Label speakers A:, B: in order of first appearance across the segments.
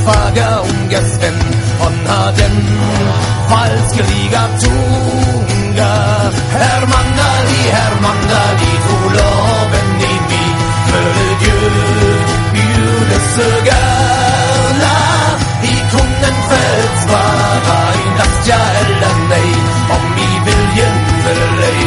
A: faga ungesven honna den falskeliga tunga Hermandali troloven i mi Mölgö bjudesögarna I Kongenfälts vara I nattja eller nej om I viljen eller ej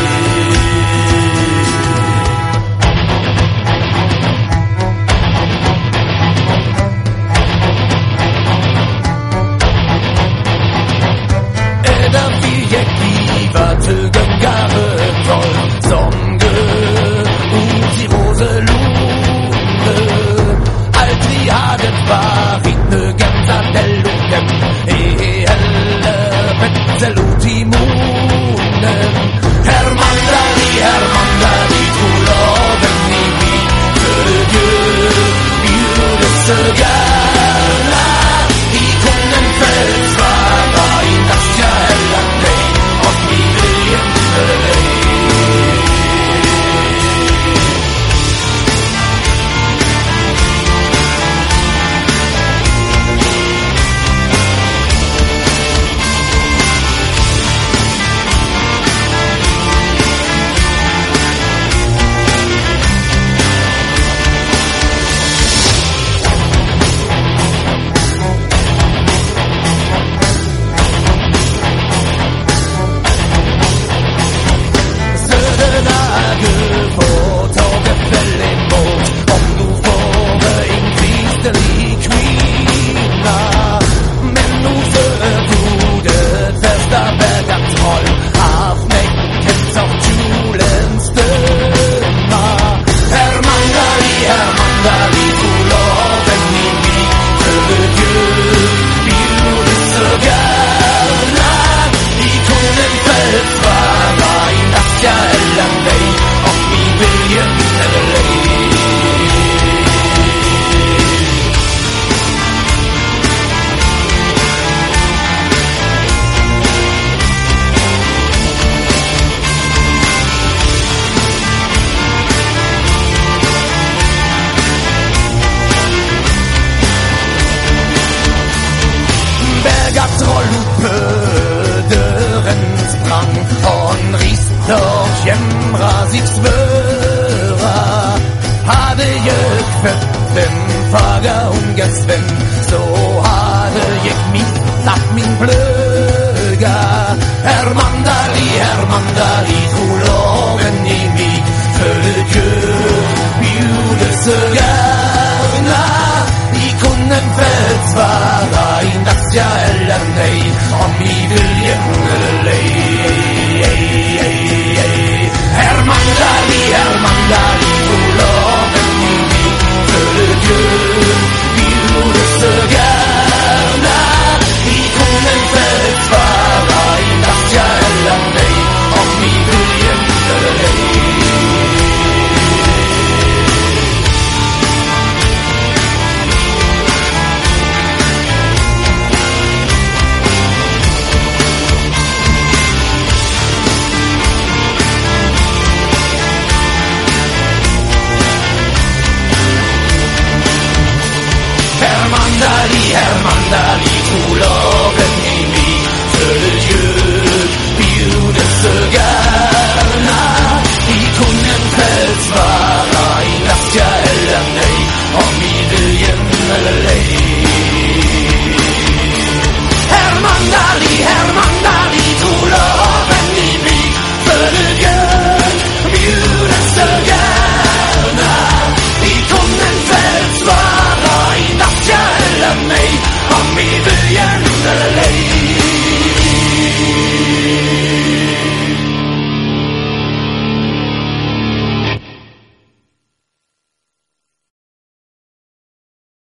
A: Tögen Garretroll som ut I Roselunde Aldrig hadet varit nögen Sandellogen helle Petzelot I munnen Hermandali troloven I mi Mölgö bjudesögarna I Kongenfälts vara I nattja eller nej Dören sprang und riss doch jämra sich svöra hade jag fötten faga ungesven så hade jag missat min blöga Hermandali troloven I mi Mölgö bjudesögarna I Kongenfälts vara I nattja eller nej om I viljen eller ej Hermandali troloven I mi Mölgö bjudesögarna I Kongenfälts vara I nattja eller nej om I viljen eller ej Hermandali